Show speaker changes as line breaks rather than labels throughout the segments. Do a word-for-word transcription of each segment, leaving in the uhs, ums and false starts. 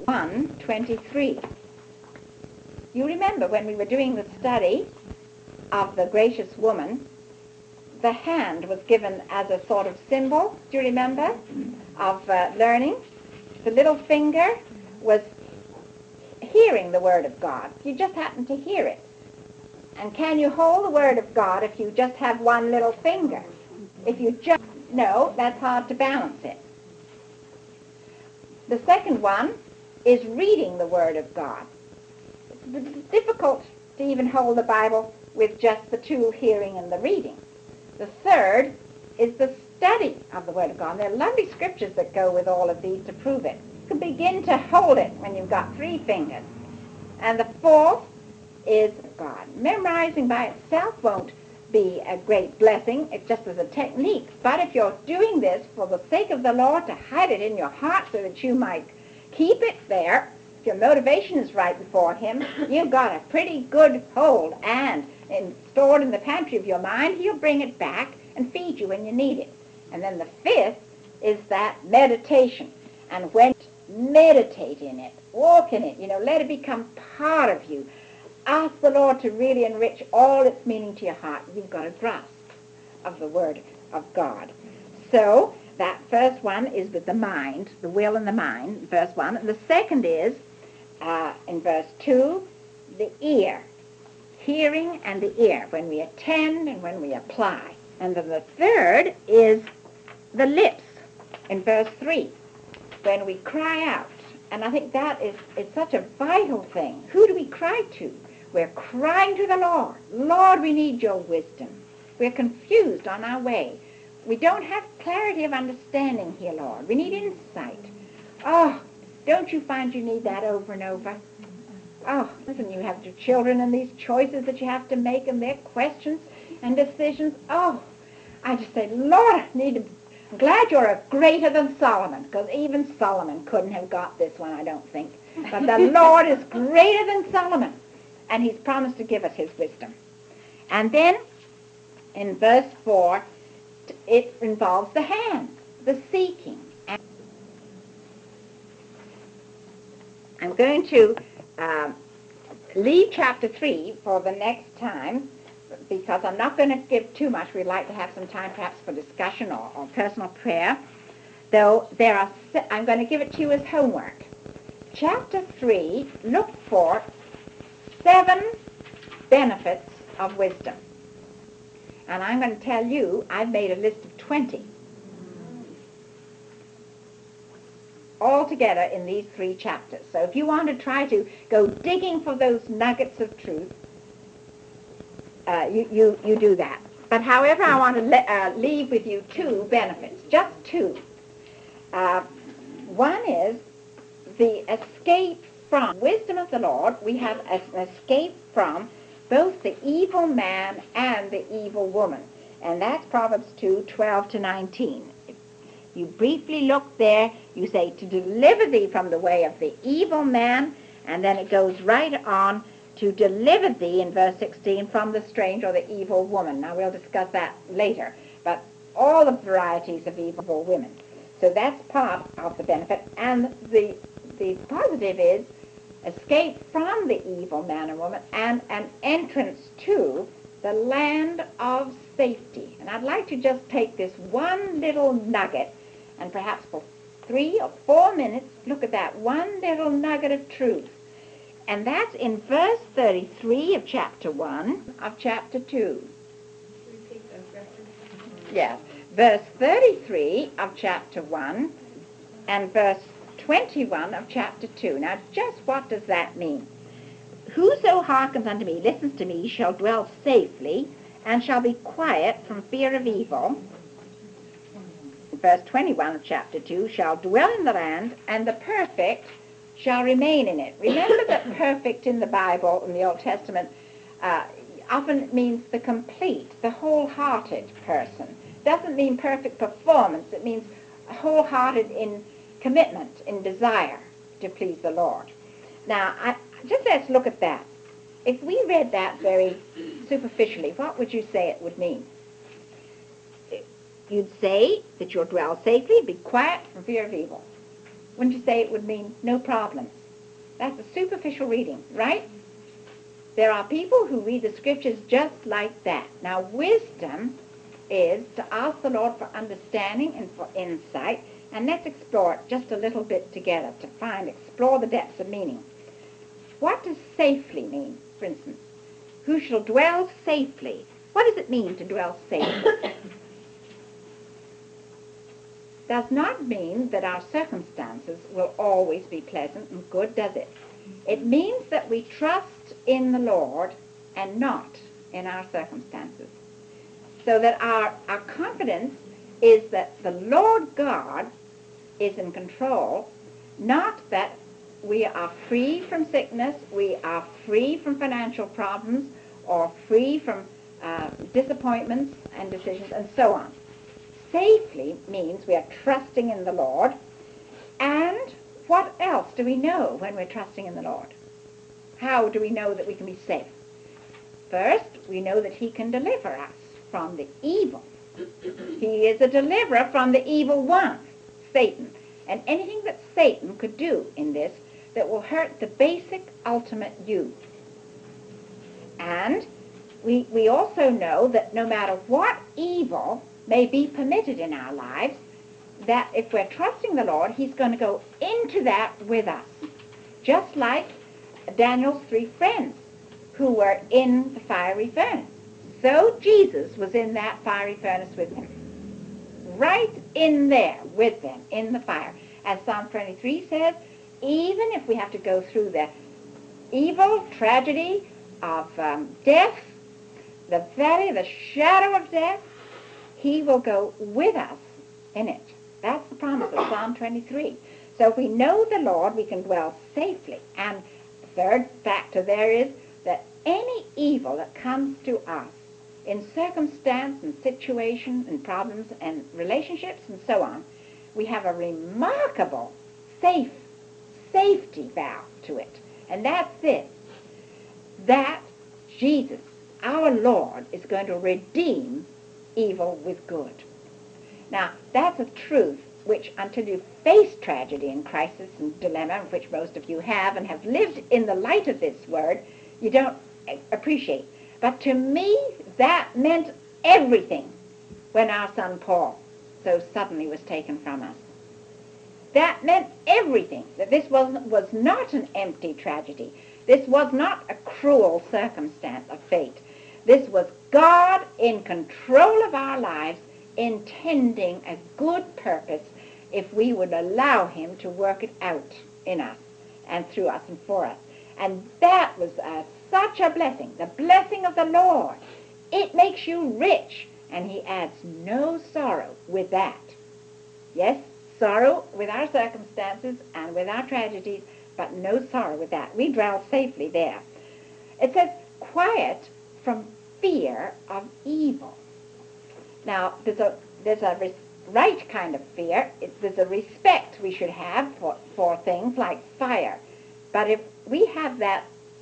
one twenty-three. You remember when we were doing the study of the gracious woman, the hand was given as a sort of symbol, do you remember, of uh, learning. The little finger was hearing the Word of God. You just happen to hear it. And can you hold the Word of God if you just have one little finger? If you just, no, that's hard to balance it. The second one is reading the Word of God. It's difficult to even hold the Bible with just the two, hearing and the reading. The third is the study of the Word of God. And there are lovely scriptures that go with all of these to prove it. You can begin to hold it when you've got three fingers. And the fourth is God. Memorizing by itself won't be a great blessing. It's just as a technique. But if you're doing this for the sake of the Lord, to hide it in your heart so that you might keep it there, if your motivation is right before Him, you've got a pretty good hold. And in, stored in the pantry of your mind, He'll bring it back and feed you when you need it. And then the fifth is that meditation. And when you meditate in it, walk in it, you know, let it become part of you. Ask the Lord to really enrich all its meaning to your heart. You've got a grasp of the Word of God. So that first one is with the mind, the will and the mind, verse one. And the second is, uh, in verse two, the ear. Hearing and the ear, when we attend and when we apply. And then the third is the lips, in verse three, when we cry out. And I think that is, is such a vital thing. Who do we cry to? We're crying to the Lord. Lord, we need your wisdom. We're confused on our way. We don't have clarity of understanding here, Lord. We need insight. Oh, don't you find you need that over and over? Oh, listen, you have your children and these choices that you have to make and their questions and decisions. Oh, I just say, Lord, I need to, I'm glad you're a greater than Solomon, because even Solomon couldn't have got this one, I don't think. But the Lord is greater than Solomon, and He's promised to give us His wisdom. And then, in verse four, it involves the hand, the seeking. And I'm going to Um, leave chapter three for the next time, because I'm not going to give too much. We'd like to have some time perhaps for discussion or, or personal prayer. Though there are, I'm going to give it to you as homework. Chapter three, look for seven benefits of wisdom. And I'm going to tell you, I've made a list of twenty. All together in these three chapters. So if you want to try to go digging for those nuggets of truth, uh, you, you, you do that. But however, I want to le- uh, leave with you two benefits, just two. Uh, one is the escape from wisdom of the Lord. We have an escape from both the evil man and the evil woman. And that's Proverbs two, twelve to nineteen. You briefly look there, you say, to deliver thee from the way of the evil man, and then it goes right on to deliver thee, in verse sixteen, from the strange or the evil woman. Now, we'll discuss that later, but all the varieties of evil women. So that's part of the benefit, and the, the positive is escape from the evil man or woman and an entrance to the land of safety. And I'd like to just take this one little nugget and perhaps for three or four minutes look at that one little nugget of truth. And that's in verse thirty-three of chapter one of chapter two.
Repeat those references.
Yes. Verse thirty-three of chapter one and verse twenty-one of chapter two. Now, just what does that mean? Whoso hearkens unto me, listens to me, shall dwell safely, and shall be quiet from fear of evil. Verse twenty-one of chapter two, shall dwell in the land, and the perfect shall remain in it. Remember that perfect in the Bible, in the Old Testament, uh, often means the complete, the wholehearted person. Doesn't mean perfect performance. It means wholehearted in commitment, in desire to please the Lord. Now, I, just let's look at that. If we read that very superficially, what would you say it would mean? You'd say that you'll dwell safely, be quiet from fear of evil. wouldn't you say it would mean no problems? That's a superficial reading, right? There are people who read the scriptures just like that. Now, wisdom is to ask the Lord for understanding and for insight, and let's explore it just a little bit together to find, explore the depths of meaning. What does safely mean, for instance? Who shall dwell safely? What does it mean to dwell safely? Does not mean that our circumstances will always be pleasant and good, does it? It means that we trust in the Lord and not in our circumstances. So that our, our confidence is that the Lord God is in control, not that we are free from sickness, we are free from financial problems, or free from uh, disappointments and decisions, and so on. Safely means we are trusting in the Lord. And what else do we know when we're trusting in the Lord? How do we know that we can be safe? First, we know that he can deliver us from the evil. He is a deliverer from the evil one, Satan. And anything that Satan could do in this that will hurt the basic, ultimate you. And we, we also know that no matter what evil may be permitted in our lives, that if we're trusting the Lord, he's going to go into that with us. Just like Daniel's three friends who were in the fiery furnace. So Jesus was in that fiery furnace with them. Right in there with them in the fire. As Psalm twenty-three says, even if we have to go through the evil tragedy of um, death, the valley, the shadow of death, he will go with us in it. That's the promise of Psalm twenty-three. So if we know the Lord, we can dwell safely. And the third factor there is that any evil that comes to us in circumstance and situation and problems and relationships and so on, we have a remarkable safe safety valve to it. And that's this, that Jesus, our Lord, is going to redeem evil with good. Now, that's a truth which, until you face tragedy and crisis and dilemma, which most of you have and have lived in the light of this word, you don't appreciate. But to me, that meant everything when our son Paul so suddenly was taken from us. That meant everything, that this was, was not an empty tragedy. This was not a cruel circumstance of fate. This was God in control of our lives, intending a good purpose if we would allow him to work it out in us and through us and for us. And that was uh, such a blessing, the blessing of the Lord. It makes you rich, and he adds no sorrow with that. Yes, sorrow with our circumstances and with our tragedies, but no sorrow with that. We dwell safely there. It says, quiet from fear of evil. Now, there's a, there's a res- right kind of fear. It, there's a respect we should have for, for things like fire. But if we have that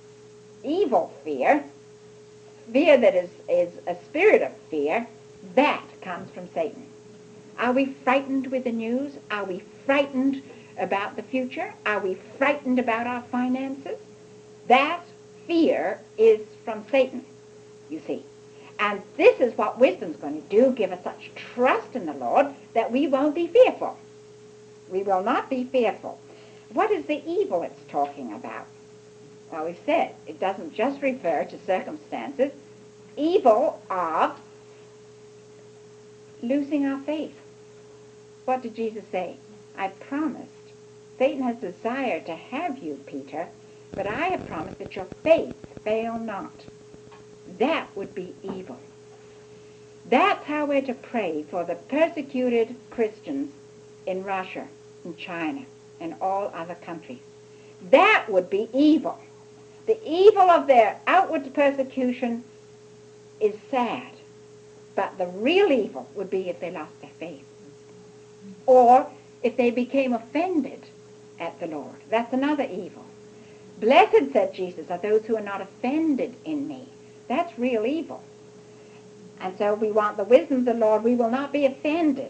evil fear, fear that is, is a spirit of fear, that comes from Satan. Are we frightened with the news? Are we frightened about the future? Are we frightened about our finances? That fear is from Satan, you see. And this is what wisdom's going to do, give us such trust in the Lord that we won't be fearful. We will not be fearful. What is the evil it's talking about? Well, we said it doesn't just refer to circumstances. Evil of losing our faith. What did Jesus say? I promised. Satan has desired to have you, Peter, but I have promised that your faith fail not. That would be evil. That's how we're to pray for the persecuted Christians in Russia, in China, and all other countries. That would be evil. The evil of their outward persecution is sad, but the real evil would be if they lost their faith, or if they became offended at the Lord. That's another evil. Blessed, said Jesus, are those who are not offended in me. That's real evil. And so we want the wisdom of the Lord. We will not be offended.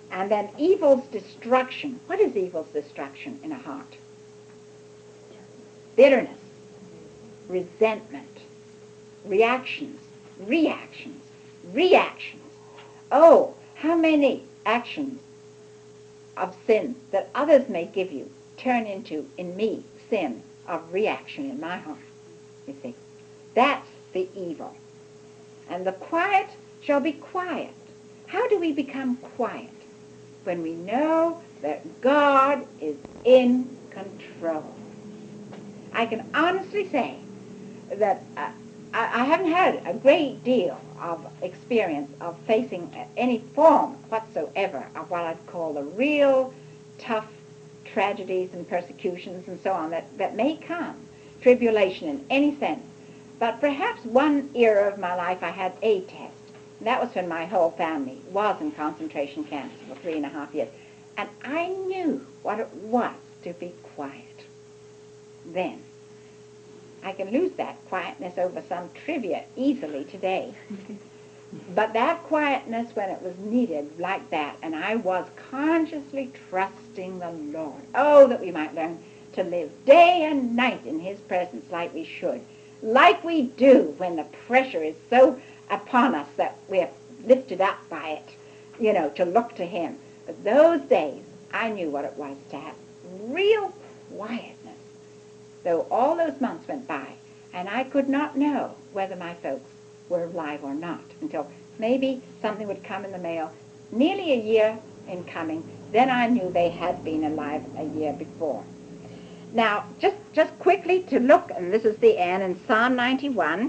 And then evil's destruction. What is evil's destruction in a heart? Bitterness, resentment, reactions, reactions, reactions. Oh, how many actions of sin that others may give you turn into, in me, sin of reaction in my heart, you see. That's the evil. And the quiet shall be quiet. How do we become quiet? When we know that God is in control. I can honestly say that uh, I, I haven't had a great deal of experience of facing any form whatsoever of what I'd call the real tough tragedies and persecutions and so on that, that may come, tribulation in any sense. But perhaps one era of my life I had a test. And that was when my whole family was in concentration camps for three and a half years. And I knew what it was to be quiet then. I can lose that quietness over some trivia easily today. But that quietness when it was needed like that, and I was consciously trusting the Lord. Oh, that we might learn to live day and night in his presence like we should. Like we do when the pressure is so upon us that we're lifted up by it, you know, to look to him. But those days, I knew what it was to have real quietness. Though all those months went by, and I could not know whether my folks were alive or not until maybe something would come in the mail nearly a year in coming. Then I knew they had been alive a year before. Now, just, just quickly to look, and this is the end, in Psalm ninety-one.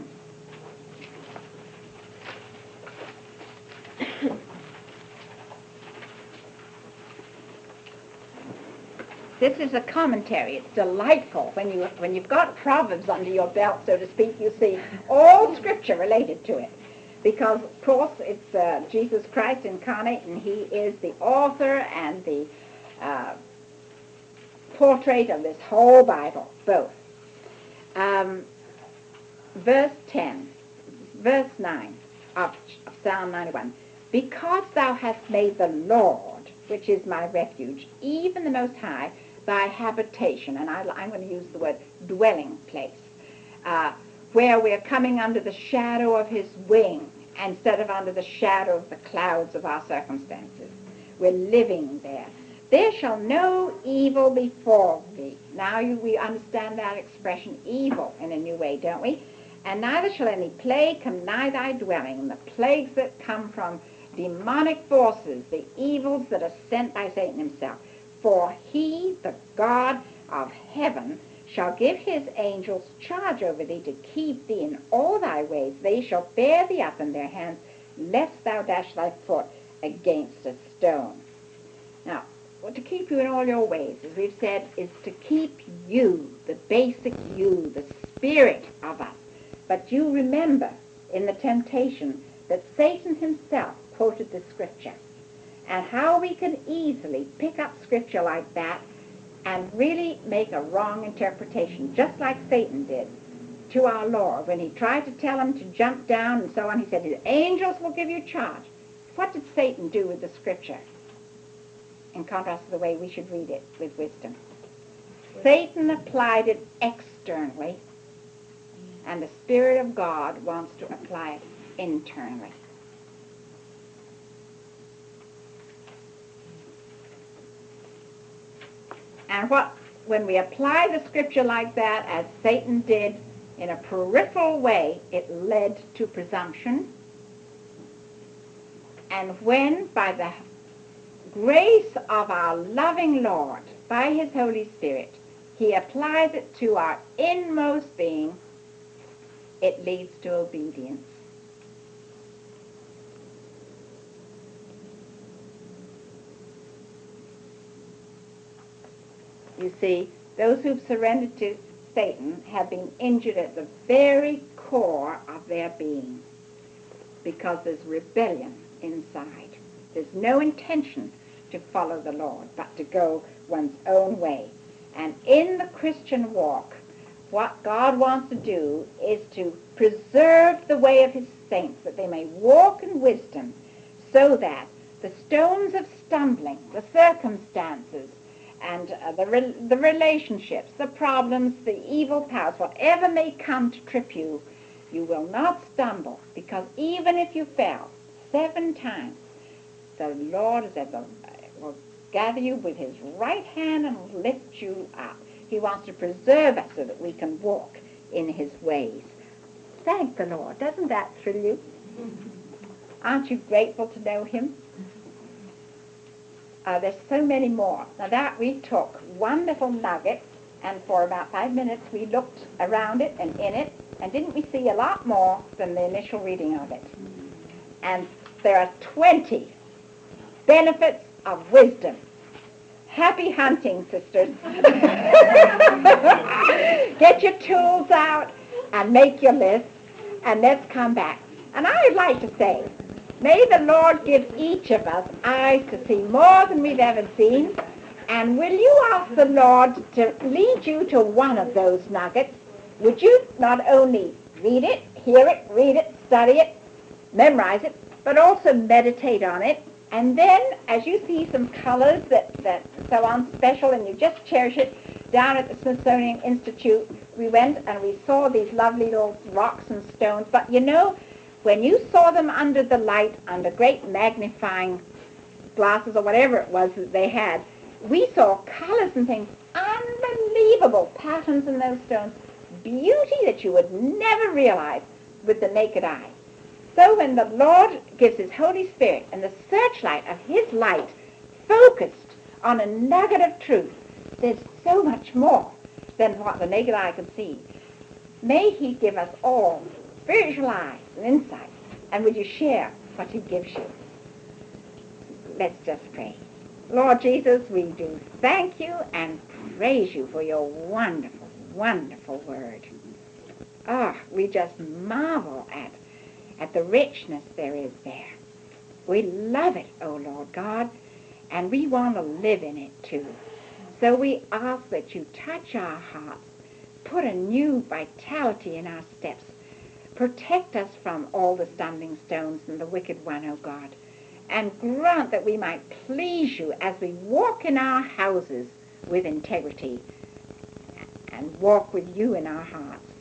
This is a commentary. It's delightful when, you, when you've got Proverbs under your belt, so to speak. You see all Scripture related to it. Because, of course, it's uh, Jesus Christ incarnate, and he is the author and the uh, portrait of this whole Bible, both. Um, verse ten, verse nine of, of Psalm ninety-one. Because thou hast made the Lord, which is my refuge, even the Most High, thy habitation, and I, I'm going to use the word dwelling place, uh, where we're coming under the shadow of his wing instead of under the shadow of the clouds of our circumstances. We're living there. There shall no evil befall thee. Now you, we understand that expression, evil, in a new way, don't we? And neither shall any plague come nigh thy dwelling. The plagues that come from demonic forces, the evils that are sent by Satan himself. For he, the God of heaven, shall give his angels charge over thee to keep thee in all thy ways. They shall bear thee up in their hands, lest thou dash thy foot against a stone. Now, well, to keep you in all your ways, as we've said, is to keep you, the basic you, the spirit of us. But you remember in the temptation that Satan himself quoted the Scripture, and how we can easily pick up Scripture like that and really make a wrong interpretation, just like Satan did to our Lord. When he tried to tell him to jump down and so on, he said, the angels will give you charge. What did Satan do with the Scripture, in contrast to the way we should read it with wisdom? Satan applied it externally, and the Spirit of God wants to apply it internally. And what, when we apply the Scripture like that, as Satan did in a peripheral way, it led to presumption. And when, by the grace of our loving Lord, by his Holy Spirit, he applies it to our inmost being, it leads to obedience. You see, those who've surrendered to Satan have been injured at the very core of their being, because there's rebellion inside. There's no intention to follow the Lord, but to go one's own way. And in the Christian walk, what God wants to do is to preserve the way of his saints, that they may walk in wisdom, so that the stones of stumbling, the circumstances, and uh, the, re- the relationships, the problems, the evil powers, whatever may come to trip you, you will not stumble, because even if you fell seven times, the Lord is at the, will gather you with his right hand and lift you up. He wants to preserve us so that we can walk in his ways. Thank the Lord. Doesn't that thrill you? Aren't you grateful to know him? Uh, there's so many more. Now that we took one little nugget, and for about five minutes we looked around it and in it, and didn't we see a lot more than the initial reading of it? And there are twenty benefits of wisdom. Happy hunting, sisters. Get your tools out and make your list, and let's come back. And I would like to say, may the Lord give each of us eyes to see more than we've ever seen, and will you ask the Lord to lead you to one of those nuggets? Would you not only read it, hear it, read it, study it, memorize it, but also meditate on it? And then, as you see some colors that, that so on special, and you just cherish it, down at the Smithsonian Institute, we went and we saw these lovely little rocks and stones. But you know, when you saw them under the light, under great magnifying glasses or whatever it was that they had, we saw colors and things, unbelievable patterns in those stones, beauty that you would never realize with the naked eye. So when the Lord gives his Holy Spirit and the searchlight of his light focused on a nugget of truth, there's so much more than what the naked eye can see. May he give us all spiritual eyes and insight, and would you share what he gives you? Let's just pray. Lord Jesus, we do thank you and praise you for your wonderful, wonderful word. Ah, we just marvel at at the richness there is there. We love it, O Lord God, and we want to live in it too. So we ask that you touch our hearts, put a new vitality in our steps, protect us from all the stumbling stones and the wicked one, O God, and grant that we might please you as we walk in our houses with integrity and walk with you in our hearts.